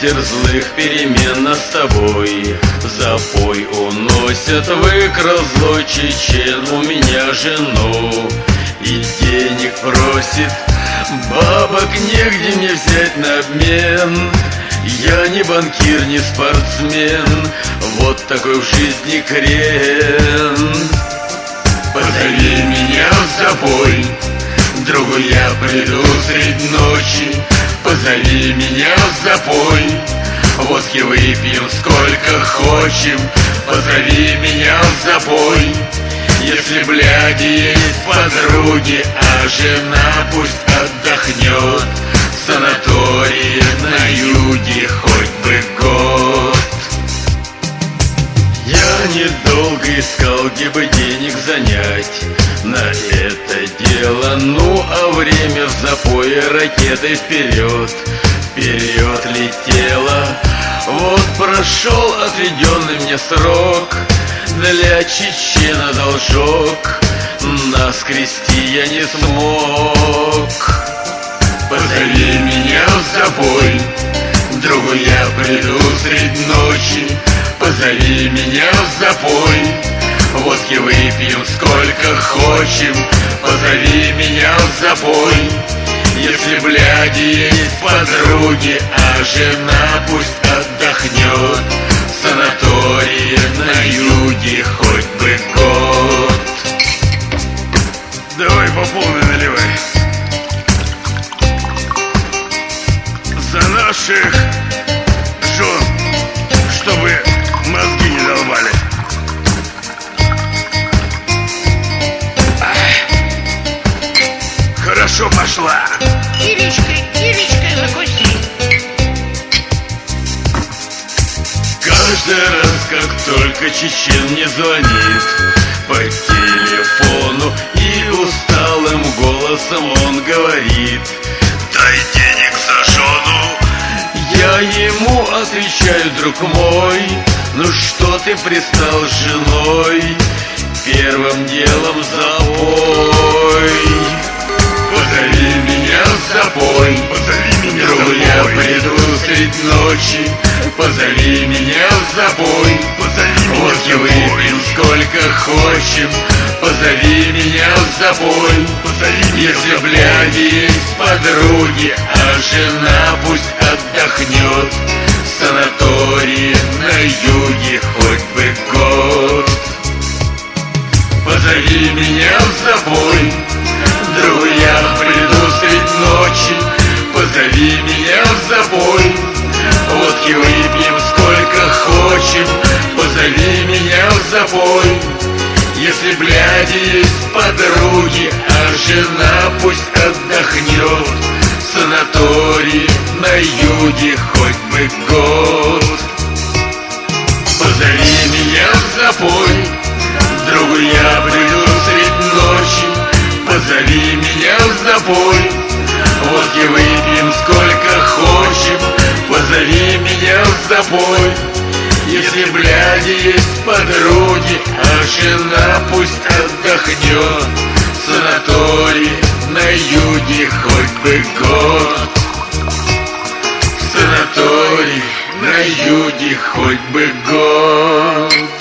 ветер злых перемен нас с тобой. Запой уносят в их разлой чечен у меня жену. И денег просит, бабок негде мне взять на обмен. Я не банкир, не спортсмен, вот такой в жизни крен. Позови меня в запой, другу я приду средь ночи. Позови меня в запой, водки выпьем сколько хочем. Позови меня в запой, если бляди есть подруги, а жена пусть отдохнет в санатории на юге хоть бы год. Я недолго искал, где бы денег занять на это дело, ну а время в запое ракетой вперед, вперед летело. Вот прошел отведенный мне срок, для чечена должок, нас скрести я не смог. Позови меня в запой, другу я приду средь ночи. Позови меня в запой, водки выпьем сколько хочем. Позови меня в запой, если бляди есть подруги, а жена пусть отдохнет в санатории на юге хоть бы год. Давай по полной наливай. За наших жен, чтобы мозги не долбали. Хорошо пошла. Ирочкой закуси. Каждый раз, как только чечен мне звонит по телефону, и усталым голосом он говорит: дай денег за жену. Я ему отвечаю: друг мой, ну что ты пристал с женой? Первым делом запой. Позови меня в запой, Позови меня в другу я запой. приду средь ночи. Позови меня в запой, Позови меня водки в выпьем запой. сколько хочем. Позови меня в запой, Позови меня в если запой. бляди есть подруги, а жена пусть отдохнет в санатории на юге хоть бы год. Позови меня в запой, другу я приду средь ночи. Позови меня в запой, водки выпьем сколько хочем. Позови меня в запой, если бляди есть подруги, а жена пусть отдохнет в санатории на юге хоть бы год. Позови меня в запой, другу я приду средь ночи. Позови меня в запой, водки выпьем сколько хочем. Позови меня в запой, если бляди есть подруги, а жена пусть отдохнет в санатории на юге хоть бы год. В санатории на юге хоть бы год.